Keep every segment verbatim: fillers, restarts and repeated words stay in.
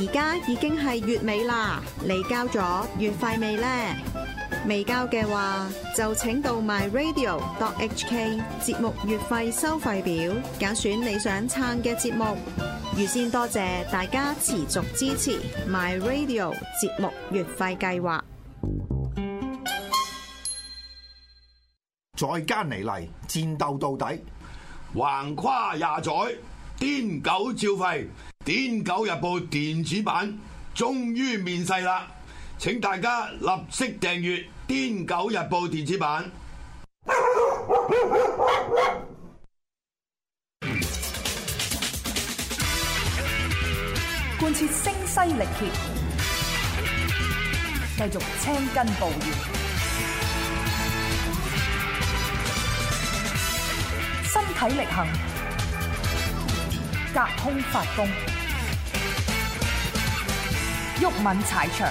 家已經係月尾啦，你交咗月費未呢？未交嘅話，就請到 my radio dot h k 節目月費收費表，揀選你想撐嘅節目。預先多謝大家持續支持 my radio 節目月費計劃。 再艱尼嚟，戰鬥到底， 橫跨廿載，癲狗照吠。《癲狗日報》電子版終於面世啦！請大家立即訂閱《癲狗日報》電子版。 貫徹聲嘶力竭，繼續青筋暴現，身體力行，隔空發功，毓民踩場。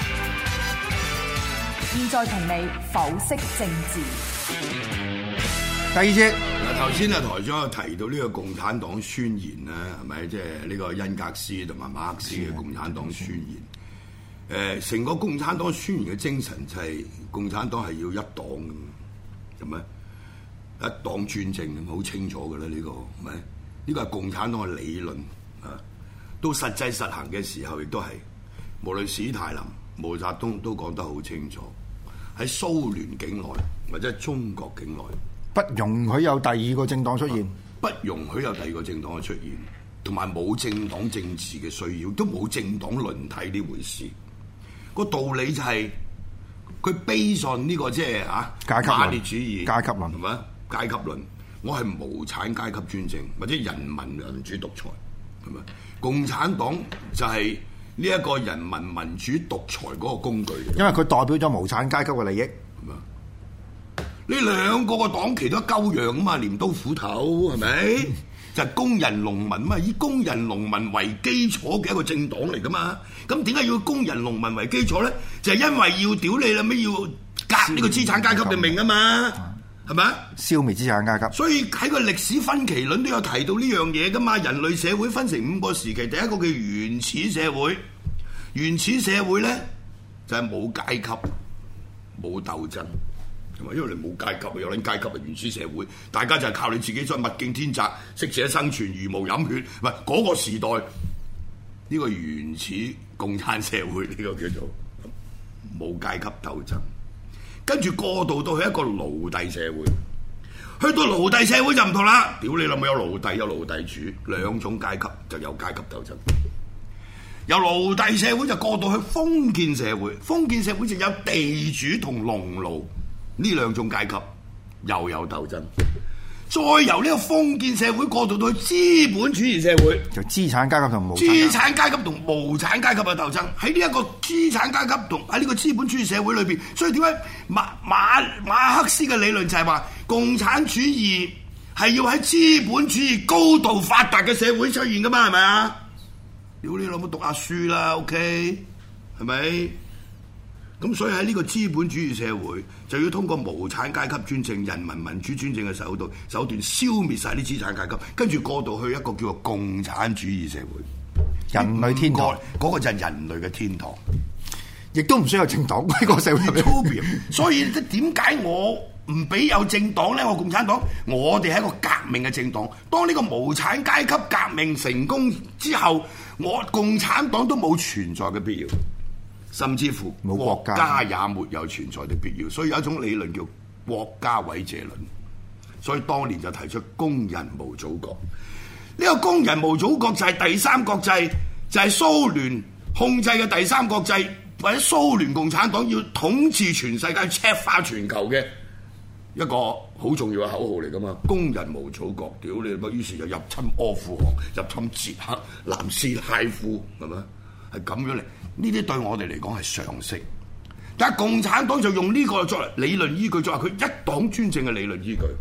現在同你剖析政治。 第二節嗱，頭先啊台長有提到呢個共產黨宣言咧，係咪即係呢個恩格斯同埋馬克思嘅共產黨宣言？誒、呃，成個共產黨宣言嘅精神就係共產黨係要一黨嘅，係咪一黨專政咁好清楚嘅啦？呢、這個係咪？呢個係共產黨嘅理論啊，到實際實行嘅時候，亦都係無論史太林、毛澤東都講得好清楚，喺蘇聯境內或者中國境內， 不容許有第二個政黨出現， 不容許有第二個政黨嘅出現，同埋冇政黨政治嘅需要，都冇政黨輪替呢回事。個道理就係佢 base on 呢個即係啊階級論、 馬列主義、 階級論， 係咪階級論？我係無產階級專政或者人民民主獨裁，係咪？共產黨就係呢一個人民民主獨裁嗰個工具， 因為佢代表咗無產階級嘅利益。 呢兩個個黨旗都鳩樣啊嘛，鐮刀斧頭係咪？就係工人農民嘛，以工人農民為基礎嘅一個政黨嚟噶嘛。咁點解要工人農民為基礎咧？就係、是、因為要屌你啦，咩要革呢個資產階級嘅命啊嘛，係咪？ 消滅資產階級。 所以喺個歷史分歧論都有提到呢樣嘢噶嘛。人類社會分成五個時期，第一個叫原始社會。原始社會咧就係、是、冇階級、冇鬥爭。因為你冇階級，有撚階級嘅原始社會，大家就係靠你自己再物競天擇，適者生存，茹毛飲血。唔係嗰個時代，呢、呢個原始共產社會呢、呢個叫做冇階級鬥爭，跟住過渡到去一個奴隸社會，去到奴隸社會就唔同啦。屌你老母，有奴隸有奴隸主兩種階級，就有階級鬥爭。由奴隸社會就過渡去封建社會，封建社會就有地主同農奴。呢兩種階級又有鬥爭，再由呢個封建社會過渡到資本主義社會， 就資產階級同無資產階級同無產階級嘅鬥爭。喺呢一個資產階級同喺呢個資本主義社會裏邊，所以點解馬馬馬克思嘅理論就係話共產主義係要喺資本主義高度發達嘅社會出現噶嘛？係咪啊？屌你老母讀下書啦 ，OK 係咪？咁所以喺呢個資本主義社會，就要通過無產階級專政、人民民主專政嘅手段，手段消滅晒啲資產階級，跟住過渡去一個叫做共產主義社會， 人類天堂。 嗰、那個就係人類嘅天堂， 亦都唔需要政黨呢個社會。 所以即點解我唔俾有政黨咧？我共產黨，我哋係一個革命嘅政黨。當呢個無產階級革命成功之後，我共產黨都冇存在嘅必要。甚至乎國家也沒有存在的必要，所以有一種理論叫國家毀謝論。所以當年就提出工人無祖國。呢、這個工人無祖國就係第三國際，就係、是、蘇聯控制嘅第三國際，或者蘇聯共產黨要統治全世界、赤化全球嘅一個好重要嘅口號嚟噶嘛。工人無祖國，屌你乜？於是就入侵阿富汗、入侵捷克、南斯拉夫，係咪？係咁樣嚟。呢啲對我哋嚟講係常識，但係共產黨就用呢個作為理論依據，作為佢一黨專政嘅理論依據。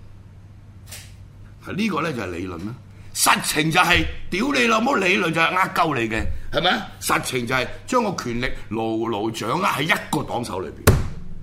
係、這、呢個咧就係理論啦，實情就係、是、屌你老母，理論就係呃鳩你嘅，係咪啊？實情就係將個權力牢牢掌握喺一個黨手裏邊。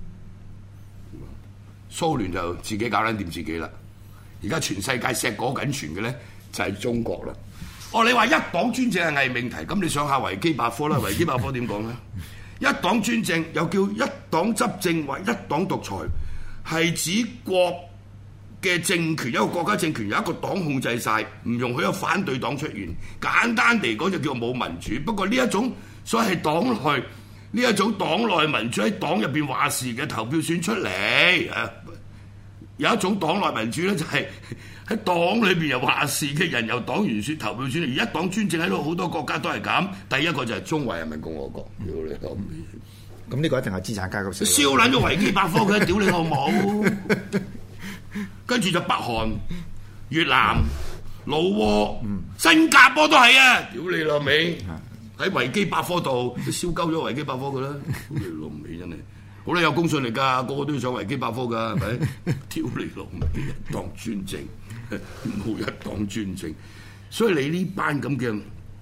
蘇聯就自己搞撚掂自己啦，而家全世界碩果僅存嘅咧就係中國啦。 哦，你話一黨專政係偽命題，咁你上下維基百科啦，維基百科點講咧？一黨專政又叫一黨執政或一黨獨裁，係指國嘅政權，一個國家政權由一個黨控制晒，唔容許有反對黨出現。簡單嚟講就叫冇民主。不過呢一種所謂係黨內呢一種黨內民主，喺黨入邊話事嘅投票選出嚟啊。有一種黨內民主咧，就係喺黨裏邊又話事嘅人由黨員選投票選，而一黨專政喺度好多國家都係咁。第一個就係中華人民共和國，屌你老味！ 咁呢個一定係資產階級社會。 燒撚咗維基百科嘅，屌你老母！跟住就北韓、越南、老撾、新加坡都係啊！屌你老味！喺維基百科度燒鳩咗維基百科㗎啦！屌你老味真係〜好啦，有公信力㗎，個個都要上維基百科㗎，係咪？屌你老味，一黨專政，冇一黨專政，所以你呢班咁嘅，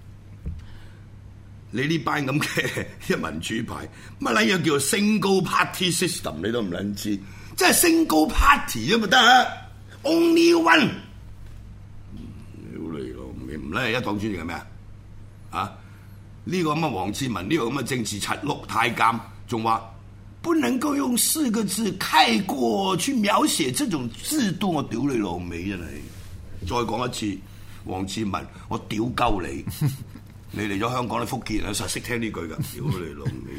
你呢班咁嘅一民主派，乜撚嘢叫做 single party system？ 你都唔撚知，即係 single party 都咪得啊 ？Only one， 屌你老味，唔撚係一黨專政係咩啊？啊？呢、這個咁嘅黃志文，呢、這個咁嘅政治柒碌太監，仲話。不能夠用四個字概括去描寫這種制度，我屌你老味真係！再講一次，黃志文，我屌鳩你！你嚟咗香港，你福建人實識聽呢句㗎，屌你老味！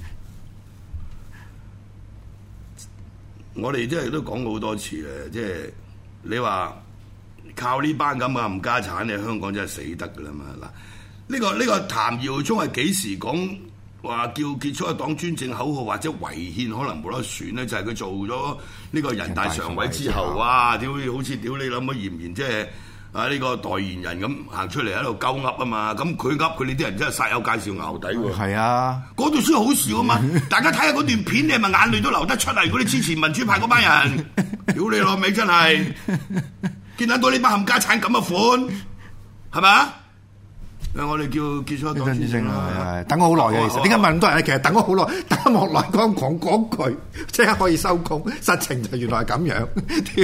我哋真係都講過好多次嘅，即係你話靠呢班咁嘅冚家產，你香港真係死得㗎啦嘛！嗱，呢個呢個譚耀宗係幾時講？話叫結束一黨專政口號或者違憲可能冇得選咧，就係、是、佢做咗呢個人大常委之後，哇！屌好似屌你諗乜嚴嚴即係啊呢、這個代言人咁行出嚟喺度鳩噏啊嘛，咁佢噏佢哋啲人真係煞有介紹淆底喎。係啊，嗰段先好笑啊嘛！大家睇下嗰段片，你係咪眼淚都流得出嚟？如果你支持民主派嗰班人，屌你老味真係見得到呢班冚家產咁嘅款，係咪啊？我哋叫結束一黨專政啦， 等我好耐嘅，其實點解問咁多人咧？其實等咗好耐，等莫來剛講講句，即刻可以收工。實情就原來係咁樣，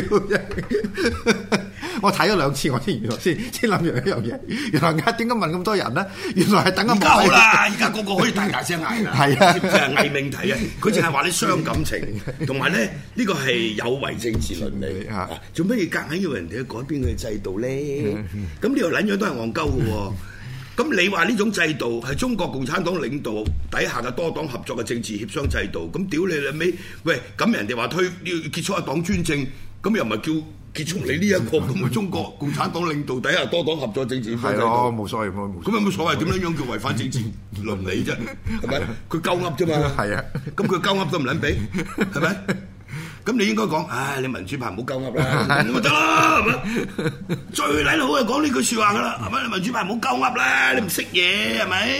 我睇咗兩次，我先原來先先諗住一樣嘢。原來點解問咁多人咧？原來係等緊莫來。而家好啦，而家個個可以大大聲嗌啦。係啊，就係偽命題啊！佢淨係話你傷感情，同埋咧呢個係有違政治倫理啊！做咩要夾硬要人哋去改變佢嘅制度咧？咁呢條撚樣都係戇鳩嘅喎。咁你話呢種制度係中國共產黨領導底下嘅多黨合作嘅政治協商制度，咁屌你老味，喂，咁人哋話推要結束一黨專政，咁又唔係叫結束你呢一個咁嘅中國共產黨領導底下多黨合作政治協商制度？係咯，冇所謂，咁有冇所謂？點樣樣叫違反政治倫理啫？係咪？佢鳩噏啫嘛。係啊，咁佢鳩噏都唔撚俾，係咪？咁你應該講，唉，你民主派唔好鳩噏啦，咁咪得啦，係咪？最撚好係講呢句説話噶啦，係咪？你民主派唔好鳩噏啦，你唔識嘢係咪？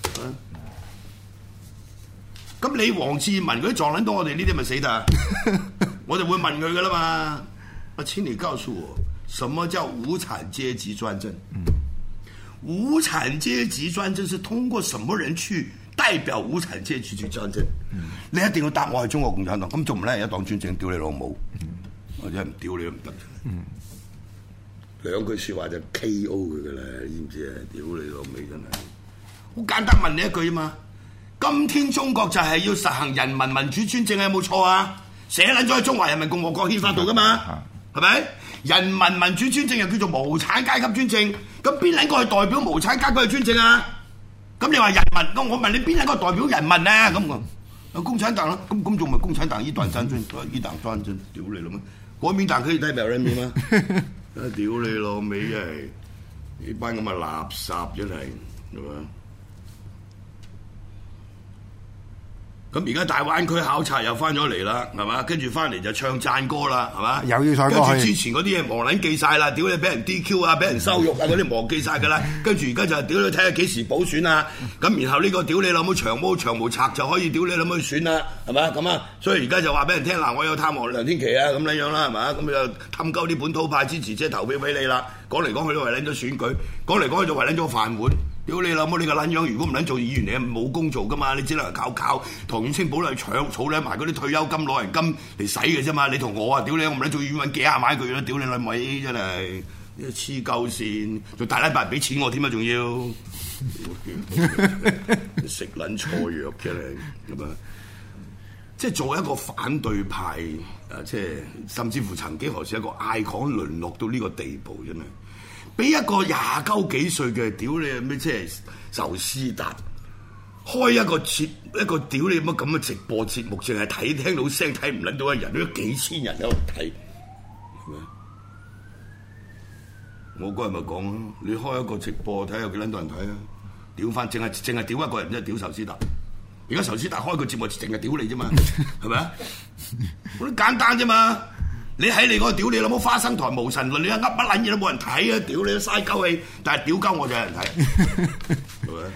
咁你黃志文嗰啲撞撚到我哋呢啲咪死得？我就會問佢噶啦嘛。阿請你告訴我，什麼叫無產階級專政？嗯、無產階級專政是通過什麼人去代表無產階級去專政？嗯、你一定要答我係中國共產黨，咁仲唔係一黨專政？屌你老母！嗯、或者唔屌你都唔得。嗯、兩句説話就 K O 佢噶啦，你知唔知啊？屌你老味真係！好簡單問你一句啊嘛！今天中國就係要實行人民民主專政，有冇錯啊？寫撚咗喺中華人民共和國憲法度噶嘛？係咪、嗯？人民民主專政又叫做無產階級專政，咁邊兩個係代表無產階級嘅專政啊？咁你話人民，咁我問你邊兩個代表人民啊？咁我共產黨啦，咁咁仲咪共產黨一黨專政，一黨專政，屌你老咩？國民黨可以代表人民嗎？啊！屌你老味真係呢班咁嘅垃圾真係，係嘛？咁而家大灣區考察又翻咗嚟啦，係嘛？跟住翻嚟就唱讚歌啦，係嘛？又要唱歌。跟住之前嗰啲嘢忘撚記晒啦，屌你俾人 D Q 啊，俾人羞辱啊，嗰啲忘記晒㗎啦。跟住而家就屌你睇下幾時補選啊？咁然後呢個屌你老母長毛長毛賊就可以屌你老母去選啦，係嘛？咁啊，所以而家就話俾人聽嗱，我有探望梁天琦啊，咁樣樣啦，係嘛？咁就氹鳩啲本土派支持者投票俾你啦。講嚟講去都為撚咗選舉，講嚟講去就為撚咗飯碗。屌你老母你個撚樣！如果唔撚做議員，你冇工做噶嘛？你只能靠靠唐遠清寶嚟搶儲撚埋嗰啲退休金、老人金嚟使嘅啫嘛！你同我啊，屌你！我唔撚做議員揾幾廿萬一個月啦！屌你兩位真係呢黐鳩線，仲大禮拜俾錢我添啊，仲要食撚錯藥嘅你咁啊！即係作為一個反對派啊，即係甚至乎曾經何時一個 icon 淪落到呢個地步真係，俾一個廿鳩幾歲嘅屌你咩即係仇斯達開一個節一個屌你乜咁嘅直播節目，淨係睇聽到聲睇唔撚到嘅人，都幾千人喺度睇，係咪？我嗰日咪講咯，你開一個直播睇下有幾撚多人睇啊？屌翻，淨係淨係屌一個人，即係屌仇斯達。而家仇斯達開個節目，淨係屌你啫嘛，係咪啊？好簡單啫嘛！你喺你嗰個屌你老母花生台無神論，你噏乜撚嘢都冇人睇啊！屌你都嘥鳩氣，但係屌鳩我就有人睇，係咪？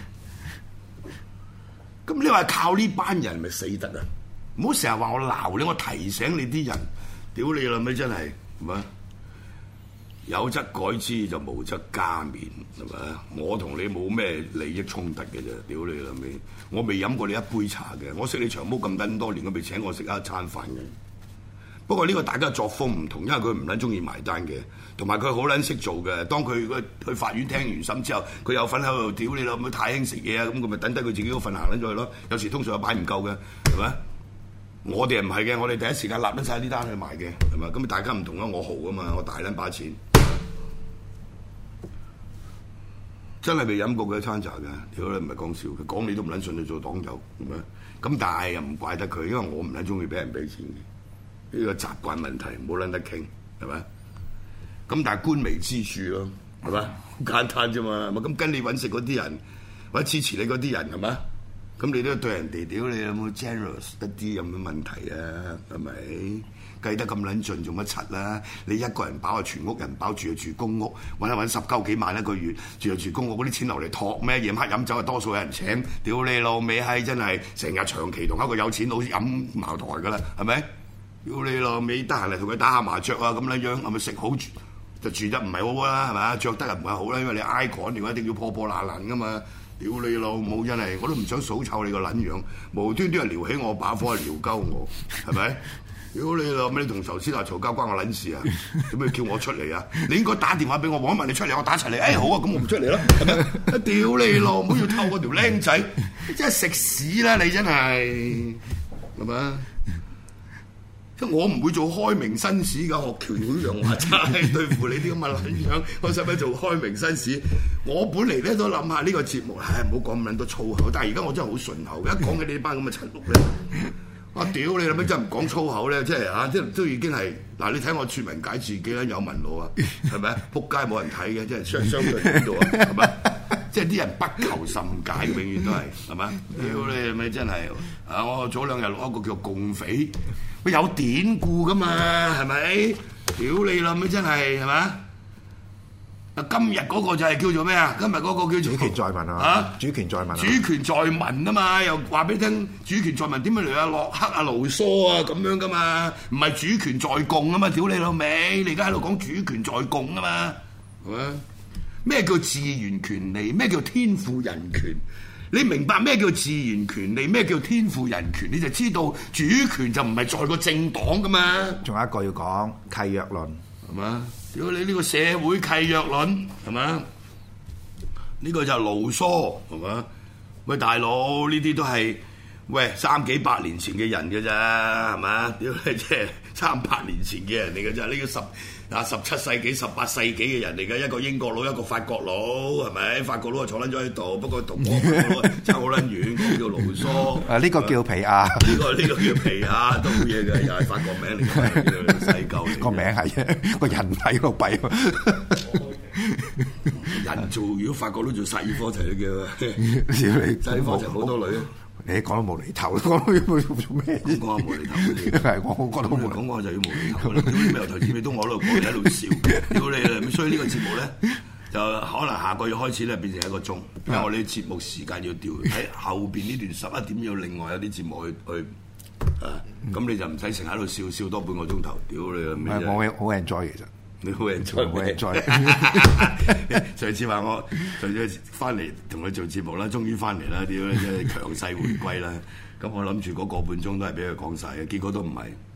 咁你話靠呢班人咪死得啊？唔好成日話我鬧你，我提醒你啲人，屌你老味真係，係咪？有則改之，就無則加勉，係咪？我同你冇咩利益衝突嘅啫，屌你老味！我未飲過你一杯茶嘅，我識你長毛咁等多年，佢未請我食一餐飯嘅。不過呢個大家作風唔同，因為佢唔撚中意埋單嘅，同埋佢好撚識做嘅。當佢去法院聽完審之後，佢有份喺度屌你老母太興食嘢啊！咁佢咪等低佢自己嗰份行撚咗去咯。有時通常有擺唔夠嘅，係咪？我哋唔係嘅，我哋第一時間立撚晒啲單去賣嘅，係咪？咁大家唔同啊，我豪啊嘛，我大撚把錢。真係未飲過佢一餐茶嘅，屌你唔係講笑，佢講你都唔撚信你做黨友，係咪？咁但係又唔怪得佢，因為我唔撚中意俾人俾錢嘅，呢個習慣問題，唔好撚得傾，係咪？咁但係官微之處咯，係咪？好簡單啫嘛，咪咁跟你揾食嗰啲人，或者支持你嗰啲人，係咪？咁你都對人哋屌你有冇 generous 一啲有咩問題啊？係咪？計得咁撚盡做乜柒啦？你一個人飽啊，全屋人飽，住就住公屋，揾一揾十鳩幾萬一個月，住就住公屋，嗰啲錢留嚟托咩？夜晚黑飲酒啊，多數有人請，屌你老味閪，真係成日長期同一個有錢佬飲茅台噶啦，係咪？屌你老味，得閒嚟同佢打下麻雀啊，咁樣樣係咪食好住就住得唔係好啦，係咪？着得又唔係好啦，因為你 icon 你一定要破破爛爛噶嘛。屌你老母真係，我都唔想數臭你個撚樣，無端端係撩起我把火，係撩鳩我，係咪？屌你老母，你同仇斯達嘈交關我撚事啊？做咩叫我出嚟啊？你應該打電話俾我，我問你出嚟，我打齊你。誒、哎、好啊，咁我唔出嚟咯，係咪？屌你老母，要透過條僆仔，真係食屎啦！你真係係咪？即係我唔會做開明紳士㗎，學喬曉陽話齋對付你啲咁嘅撚樣，我使唔使做開明紳士？我本嚟咧都諗下呢個節目，唉唔好講咁撚多粗口，但係而家我真係好順口，一講起呢班咁嘅陳綠咧。我屌你諗咩真係唔講粗口咧，即係嚇，即係都已經係嗱，你睇我説文解字幾啦，有文路啊，係咪啊？撲街冇人睇嘅，即係相相對喺度啊，係咪？即係啲人不求甚解，永遠都係係咪？屌你咪真係啊！我早兩日攞一個叫共匪，佢有典故噶嘛，係咪？屌你諗咩真係係咪？今日嗰個就係叫做咩啊？今日嗰個叫做主權在民啊！啊主權在民、啊， 主權在民啊嘛！又話俾你聽，主權在民點樣嚟啊？洛克啊、盧梭啊咁樣噶嘛？唔係主權在共啊嘛！屌你老味！你而家喺度講主權在共啊嘛？係咪？咩叫自然權利？咩叫天賦人權？你明白咩叫自然權利？咩叫天賦人權？你就知道主權就唔係在個政黨噶嘛？ 仲有一個要講契約論， 係嘛？屌你呢個社會契約論係嘛？呢、呢個就係盧梭係嘛？喂大佬，呢啲都係喂三幾百年前嘅人嘅咋係嘛？屌你即係三百年前嘅人嚟嘅咋？呢、呢個十啊十七世紀、十八世紀嘅人嚟嘅，一個英國佬，一個法國佬係咪？法國佬坐撚咗喺度，不過同我爭好撚遠，嗰個叫盧梭。啊呢個叫皮亞，呢個呢個叫皮亞都好嘢嘅，又係法國名嚟嘅，細舊個名係啫，個人喺度弊。 人做如果法國佬做薩爾科齊都叫，薩爾科齊好多女啊！ 你講到無厘頭，講到做咩？ 講下無厘頭嗰啲， 係我覺得冇講講就要無厘頭啦。咁由頭至尾都我喺度講，喺度笑，屌你啦！咁所以呢個節目咧，就可能下個月開始咧變成一個鐘，因為我哋節目時間要調，喺後邊呢段十一點要另外有啲節目去去啊，咁你就唔使成日喺度笑笑多半個鐘頭，屌你啦！ 唔係我好 enjoy 其實。 你好人才， 好人才。 上次話我上次翻嚟同佢做節目啦，終於翻嚟啦，屌即係強勢回歸啦。咁我諗住嗰個半鐘都係俾佢講晒嘅，結果都唔係，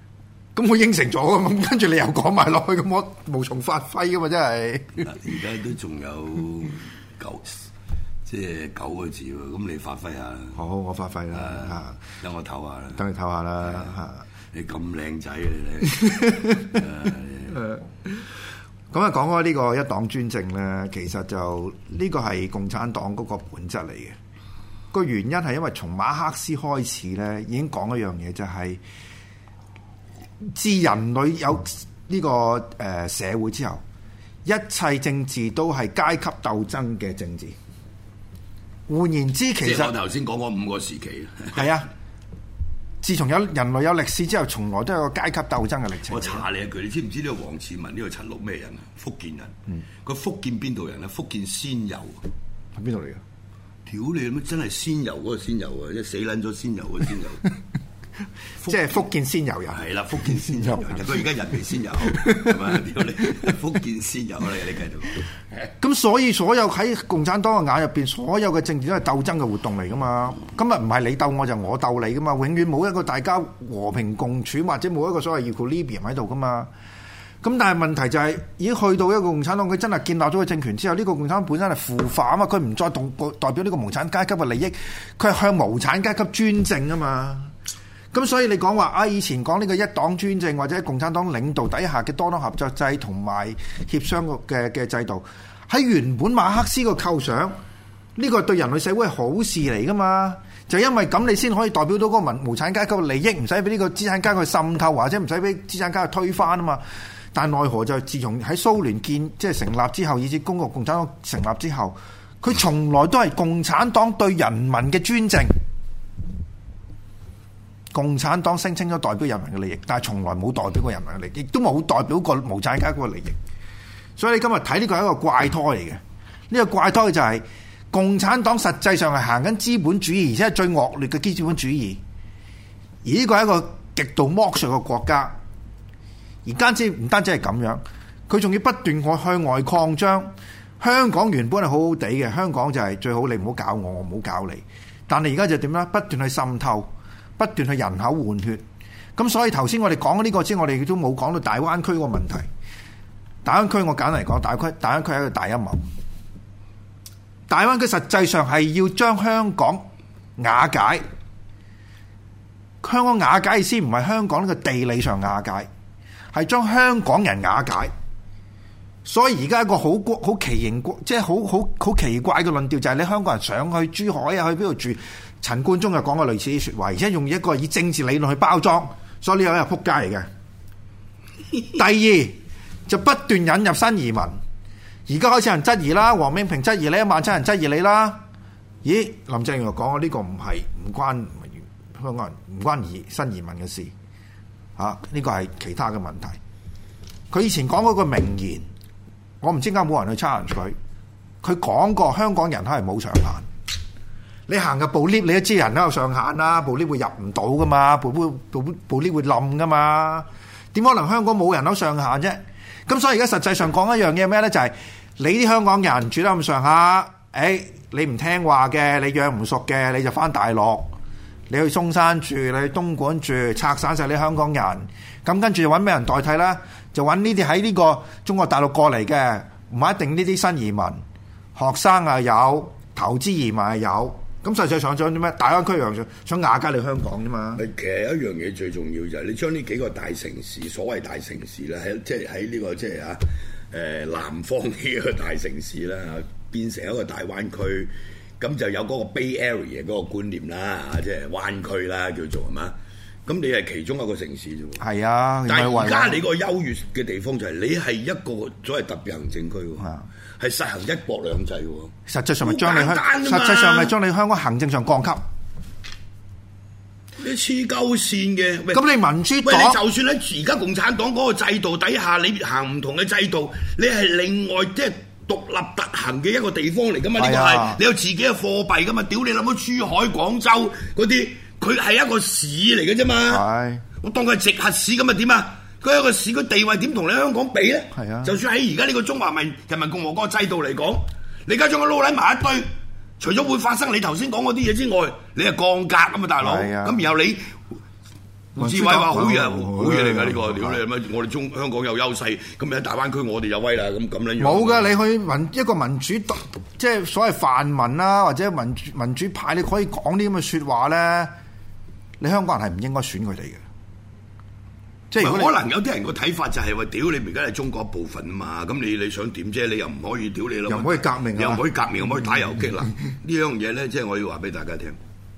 咁我應承咗㗎嘛，咁跟住你又講埋落去，咁我無從發揮㗎嘛，真係。 而家都仲有九，即係九個字喎，咁你發揮下。 好，我發揮啦嚇， 等我唞下啦。 等你唞下啦嚇。 你咁靚仔嘅你。 咁啊，講開呢個一黨專政咧，其實就呢個係共產黨嗰個本質嚟嘅。個原因係因為從馬克思開始咧，已經講一樣嘢，就係自人類有呢個誒社會之後，一切政治都係階級鬥爭嘅政治。換言之，其實我頭先講嗰五個時期係啊。自從有人類有歷史之後，從來都有個階級鬥爭嘅歷程。 我查你一句，你知唔知呢個黃志文呢個陳綠咩人啊？福建人。嗯。佢福建邊度人咧？福建仙遊。 喺邊度嚟㗎？ 屌你乜真係仙遊嗰個仙遊啊！即係死撚咗仙遊嗰個仙遊。 即係福建仙遊人。 係啦，福建仙遊人。佢而家人未仙遊，係咪？屌你！福建仙遊啊！你你繼續。 咁所以所有喺共產黨嘅眼入邊，所有嘅政治都係鬥爭嘅活動嚟噶嘛。今日唔係你鬥我就我鬥你噶嘛，永遠冇一個大家和平共處或者冇一個所謂 equilibrium 喺度噶嘛。咁但係問題就係、是、已經去到一個共產黨，佢真係建立咗個政權之後，呢、這個共產黨本身係腐化啊嘛，佢唔再動代表呢個無產階級嘅利益，佢係向無產階級專政啊嘛。咁所以你講話啊，以前講呢個一黨專政或者共產黨領導底下嘅多黨合作制同埋協商嘅嘅制度，喺原本馬克思個構想，呢個對人類社會係好事嚟噶嘛？就因為咁你先可以代表到嗰個民無產階級嘅利益，唔使俾呢個資產階級滲透，或者唔使俾資產階級推翻啊嘛。但奈何就自從喺蘇聯建即係成立之後，以至中國共產黨成立之後，佢從來都係共產黨對人民嘅專政。共產黨聲稱咗代表人民嘅利益，但係從來冇代表過人民嘅利益，亦都冇代表過無產階級嘅利益。所以你今日睇呢個係一個怪胎嚟嘅。呢、這個怪胎就係共產黨實際上係行緊資本主義，而且係最惡劣嘅資本主義。而呢個係一個極度剝削嘅國家。而單止唔單止係咁樣，佢仲要不斷向外擴張。香港原本係好好地嘅，香港就係最好，你唔好搞我，我唔好搞你。但係而家就點咧？不斷去滲透。不斷去人口換血，咁所以頭先我哋講呢個先，我哋都冇講到大灣區個問題。大灣區我簡嚟講，大灣區大灣區係一個大陰謀。大灣區實際上係要將香港瓦解。香港瓦解意思唔係香港呢個地理上瓦解，係將香港人瓦解。所以而家一個好好奇形，即係好好好奇怪嘅論調，就係你香港人上去珠海啊，去邊度住？陳冠中就講過類似啲説話，而且用一個以政治理論去包裝，所以呢個係撲街嚟嘅。第二就不斷引入新移民，而家開始有人質疑啦，黃炳平質疑你，一萬七人質疑你啦。咦，林鄭月娥講嘅呢個唔係唔關香港人唔關移新移民嘅事，嚇、啊、呢、這個係其他嘅問題。佢以前講嗰個名言，我唔知點解冇人去 challenge 佢。佢講過香港人口係冇上限。你行嘅部 lift，你都知人都有上限啦，部 lift 會入唔到噶嘛，部 lift 部部 lift 會冧噶嘛，點可能香港冇人口上限啫？咁所以而家實際上講一樣嘢咩咧？就係、是、你啲香港人住得咁上下，誒、哎、你唔聽話嘅，你養唔熟嘅，你就翻大陸，你去中山住，你去東莞住，拆散晒你香港人，咁跟住就揾咩人代替啦？就揾呢啲喺呢個中國大陸過嚟嘅，唔係一定呢啲新移民，學生啊有，投資移民係有。咁實際上想啲咩？大灣區樣想想瓦解你香港啫嘛。 其實一樣嘢最重要就係你將呢幾個大城市，所謂大城市咧，喺即係喺呢個即係啊誒南方呢個大城市啦，變成一個大灣區，咁就有嗰個 Bay Area 嗰個觀念啦，即係灣區啦，叫做係嘛？咁你係其中一個城市啫喎。 係啊， 但係而家你個優越嘅地方就係你係一個所謂特別行政區喎。 啊係實行一國兩制喎， 實際上咪將你香，實際上咪將你香港行政上降級。 你黐鳩線嘅， 咁你民主黨， 喂，你就算喺而家共產黨嗰個制度底下，你行唔同嘅制度，你係另外即係獨立特行嘅一個地方嚟噶嘛？呢、哎、呀個係你有自己嘅貨幣噶嘛？屌你諗到珠海、廣州嗰啲，佢係一個市嚟嘅啫嘛。係，我當佢係直轄市咁啊點啊？佢一個市區地位點同你香港比咧？係啊！就算喺而家呢個中華民人民共和國制度嚟講，你而家將佢撈喺埋一堆，除咗會發生你頭先講嗰啲嘢之外，你係降格啊嘛，大佬。咁、啊、然後你胡志偉話好嘢，好嘢嚟㗎呢個，屌你乜？我哋中香港有優勢，咁喺大灣區我哋有威啦，咁咁樣樣。 冇㗎，你去民一個民主黨，即係所謂泛民啦，或者民主民主派，你可以講啲咁嘅説話咧，你香港人係唔應該選佢哋嘅。即係可能有啲人個睇法就係話，屌你而家係中國一部分啊嘛，咁你你想點啫？你又唔可以屌你咯， 又唔可以革命， 又唔可以革命，又唔可以打遊擊啦。呢樣嘢咧，即係我要話俾大家聽。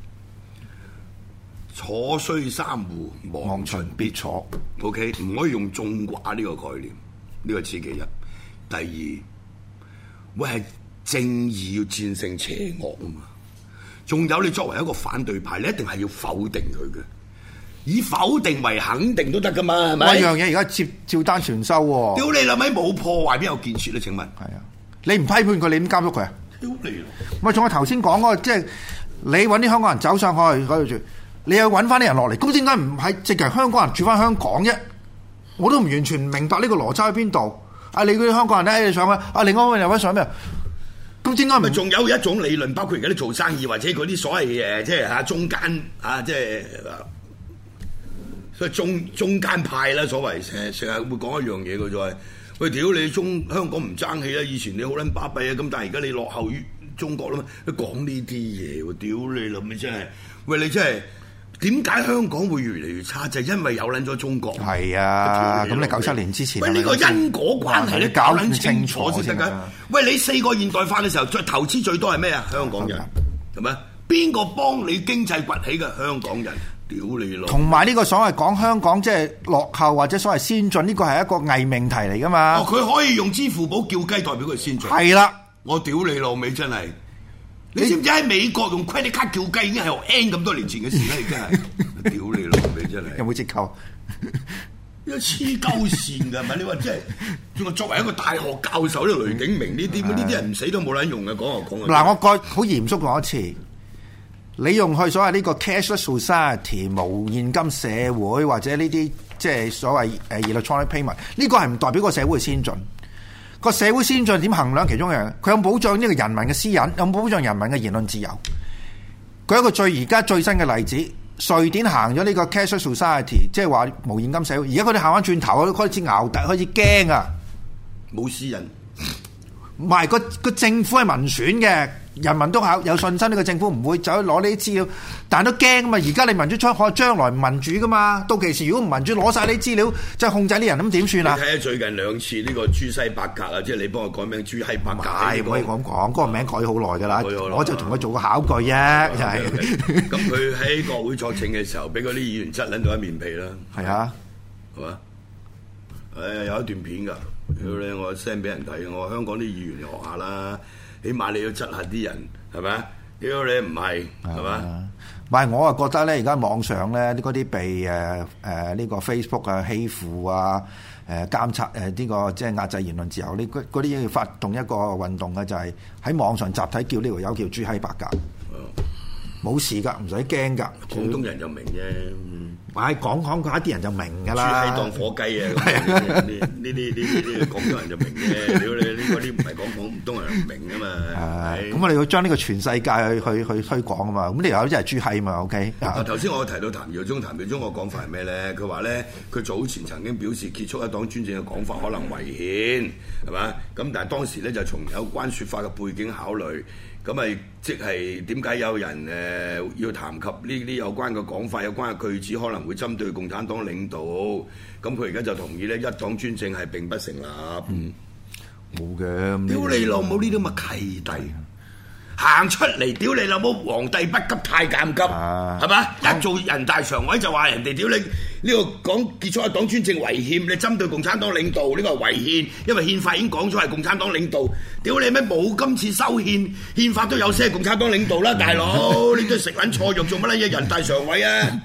坐雖三戶，忘秦必楚。O K， 唔可以用縱寡呢個概念，呢個此其一。第二，會係正義要戰勝邪惡啊嘛。仲有你作為一個反對派，你一定係要否定佢嘅。以否定為肯定都得噶嘛，係咪？ 嗰樣嘢而家照照單全收喎。 屌你老味冇破壞邊有建設咧？請問係啊，你唔批判佢，你點監督佢啊？ 屌你！ 咪仲有頭先講嗰個，即係你揾啲香港人走上去嗰度住，你又揾翻啲人落嚟，咁點解唔係直係香港人住翻香港啫？我都唔完全唔明白呢個邏輯喺邊度。啊，你嗰啲香港人咧，你上去啊，另外嗰個又揾上咩？咁點解唔？ 仲有一種理論，包括而家啲做生意或者嗰啲所謂誒，即係嚇中間啊，即係。所以中中間派啦，所謂成成日會講一樣嘢嘅就係，喂，屌你中香港唔爭氣啦！以前你好撚巴閉啊，咁但係而家你落後於中國啦嘛，你講呢啲嘢喎，屌你老味真係，喂你真係點解香港會越嚟越差？就係、是、因為有撚咗中國。係啊，咁你九七年之前， 喂呢、呢個因果關係你搞撚清楚先得㗎。喂，你四個現代化嘅時候，最投資最多係咩啊？香港人係咪？邊個幫你經濟崛起嘅？香港人。 同埋呢個所謂講香港即係落後或者所謂先進，呢個係一個偽命題嚟噶嘛？ 哦，佢可以用支付寶叫雞代表佢先進。 係啦， 我屌你老味真係！你知唔知喺美國用 credit card 叫雞已經係 N 咁多年前嘅事啦？已經係屌你老味真係！ 有冇折扣？ 一黐鳩線㗎，咪你話即係，仲話作為一個大學教授呢，雷景明呢啲呢啲人唔死都冇撚用嘅，講就講。 嗱，我個好嚴肅講一次。你用去所謂呢個 cashless society 無現金社會或者呢啲即係所謂誒 electronic payment， 呢個係唔代表個社會先進。個社會先進點衡量其中一樣？佢有保障呢個人民嘅私隱，有冇保障人民嘅言論自由？舉一個最而家最新嘅例子，瑞典行咗呢個 cashless society， 即係話無現金社會。而家佢哋行翻轉頭，開始淆底，開始驚啊！ 冇私隱， 唔係個個政府係民選嘅。人民都考有信心，呢個政府唔會走去攞呢啲資料，但係都驚啊嘛！而家你民主出可將來唔民主噶嘛？到期時如果唔民主攞晒啲資料，即係控制啲人，咁點算啊？ 你睇下最近兩次呢個朱西八格啊，即係你幫我改名朱西八格， 係唔可以咁講，嗰個名改好耐㗎啦。我就同佢做個考據啫，就係。 咁佢喺國會作證嘅時候，俾嗰啲議員質撚到一面皮啦。 係啊， 係嘛？誒有一段片㗎，屌你！我 send 俾人睇，我話香港啲議員學下啦。起碼你要質下啲人係咪啊？屌你唔係係嘛？ 唔係我啊覺得咧，而家網上咧嗰啲被誒誒呢個 Facebook 啊欺負啊誒、呃、監察誒呢、這個即係壓制言論自由，呢嗰啲要發動一個運動嘅就係喺網上集體叫呢條友叫豬閪白鴿，冇、嗯、事㗎，唔使驚㗎。 廣東人就明啫。 唉，講講佢一啲人就明㗎啦。 豬閪當火雞啊！呢呢呢呢呢廣東人就明嘅。屌你呢嗰啲唔係講廣東人唔明㗎嘛。 咁我哋要將呢個全世界去去去推廣啊嘛。咁呢條友真係豬閪嘛 ？OK。 啊，頭先我提到譚耀宗，譚耀宗個講法係咩咧？佢話咧，佢早前曾經表示結束一黨專政嘅講法可能違憲，係嘛？咁但係當時咧就從有關説法嘅背景考慮。咁咪即係點解有人誒、呃、要談及呢啲有關嘅講法、有關嘅句子可能會針對共產黨領導？咁佢而家就同意咧，一黨專政係並不成立。嗯， 冇嘅。 屌你老母呢啲咁嘅契弟，行出嚟！屌你老母，皇帝不急太監急，係嘛、啊？一做人大常委就話人哋屌你呢、這個講結束一黨專政違憲，你針對共產黨領導呢、這個係違憲，因為憲法已經講咗係共產黨領導。屌你咩冇今次修憲，憲法都有寫係共產黨領導啦，大佬你都食撚錯藥做乜撚嘢？人大常委啊，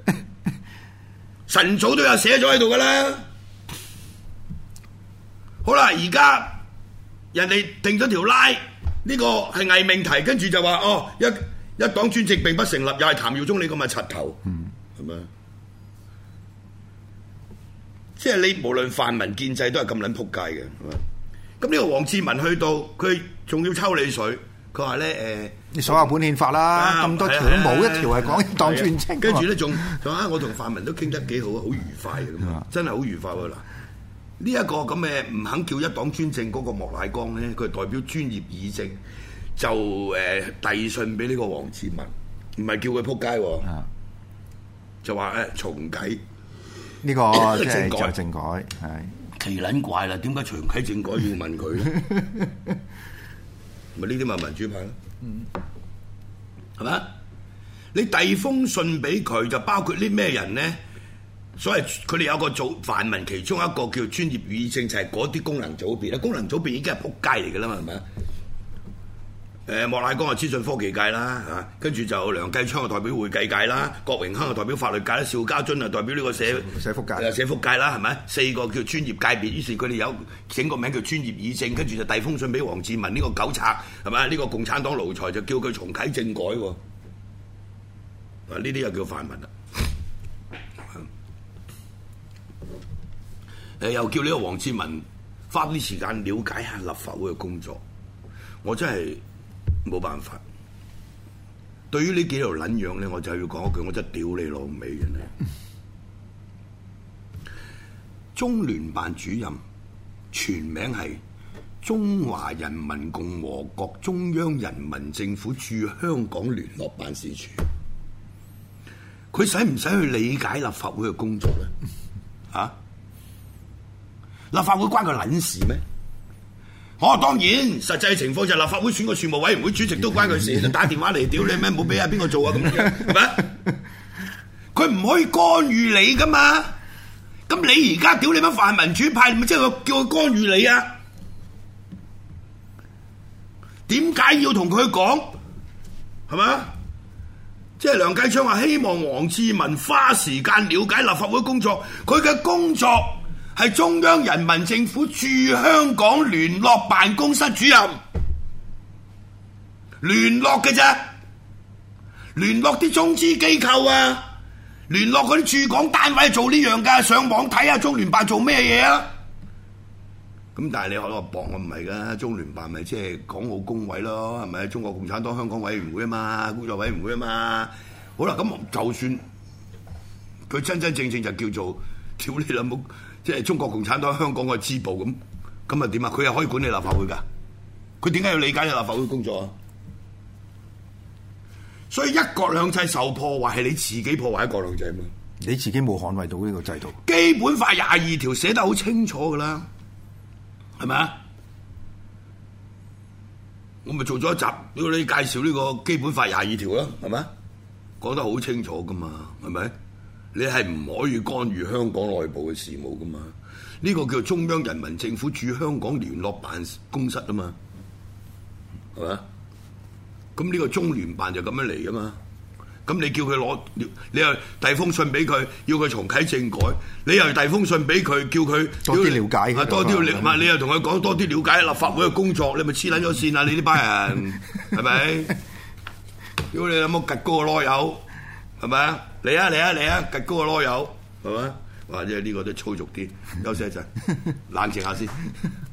晨早都有寫咗喺度噶啦。好啦，而家人哋定咗條拉。呢個係偽命題，跟住就話哦，一一黨專政並不成立，又係譚耀宗你咁嘅柒頭，係咪、嗯？即係你無論泛民建制都係咁撚撲街嘅，係咪？咁呢個黃志文去到，佢仲要抽你水， 佢話咧誒， 你所有本憲法啦，咁多條都冇一條係講一黨專政。 跟住咧仲仲啊，我同泛民都傾得幾好啊，好愉快嘅咁啊，真係好愉快喎嗱。呢一個咁嘅唔肯叫一黨專政嗰個莫乃光咧，佢係代表專業議政，就誒遞信俾呢個黃志文，唔係叫佢撲街喎，就話誒重啟呢個即係就政改係。 奇撚怪啦，點解重啟政改要問佢咧？咪呢啲咪民主派咯，係嘛、嗯？你遞封信俾佢，就包括啲咩人咧？所謂佢哋有個組泛民，其中一個叫專業議政，就係嗰啲功能組別啦。功能組別已經係撲街嚟㗎啦嘛，係咪啊？誒莫乃光係資訊科技界啦，嚇，跟住就梁繼昌係代表會計界啦，郭榮鏗係代表法律界啦，邵家臻係代表呢個社社福界， 誒社福界啦，係咪？四個叫專業界別，於是佢哋有整個名叫專業議政，跟住就遞封信俾黃志文呢個狗賊，係咪？呢個共產黨奴才就叫佢重啟政改喎。啊，呢啲又叫泛民啦。誒又叫呢個黃志文花啲時間了解下立法會嘅工作，我真係〜冇辦法，對於呢幾條撚樣咧，我就要講一句，我真係屌你老味嘅咧。中聯辦主任全名係中華人民共和國中央人民政府駐香港聯絡辦事處，佢使唔使去理解立法會嘅工作咧？嚇、啊，立法會關佢撚事咩？哦，當然，實際情況就係立法會選個事務委員會主席都關佢事，就打電話嚟屌你咩，冇俾阿邊個做啊咁樣，係咪？佢唔可以干預你噶嘛？咁你而家屌你乜泛民主派，咪即係叫佢干預你啊？點解要同佢講？係咪？即係梁繼昌話希望黃志文花時間了解立法會工作，佢嘅工作係中央人民政府駐香港聯絡辦公室主任，聯絡嘅啫，聯絡啲中資機構啊，聯絡嗰啲駐港單位做呢樣噶，上網睇下中聯辦做咩嘢啊。咁但係你可能話駁我唔係噶，中聯辦咪即係港澳工委咯，係咪？中國共產黨香港委員會啊嘛，工作委員會啊嘛。好啦，咁就算佢真真正正就叫做屌你老母，即係中國共產黨香港嘅支部咁，咁啊點啊？佢又可以管理立法會㗎？佢點解要理解你立法會工作啊？所以一國兩制受破壞係你自己破壞一國兩制嘛？ 你自己冇捍衛到呢個制度。 基本法廿二條寫得好清楚㗎啦，係咪啊？我咪做咗一集，如果你介紹呢個基本法廿二條啦，係咪？講得好清楚㗎嘛，係咪？你係唔可以干預香港內部嘅事務㗎嘛？呢、這個叫中央人民政府駐香港聯絡辦公室啊嘛，係咪？咁呢個中聯辦就咁樣嚟㗎嘛？咁你叫佢攞，你又遞封信俾佢，要佢重啟政改，你又遞封信俾佢，叫佢多啲了解， 啊多啲了，唔係你又同佢講多啲了解立法會嘅工作，你咪黐撚咗線啊！你呢班人係咪？如果你有冇趌高個囉柚，係咪啊？嚟啊嚟啊嚟啊！趌高個囉柚，係咪？或者呢個都粗俗啲，休息一陣，冷靜下先。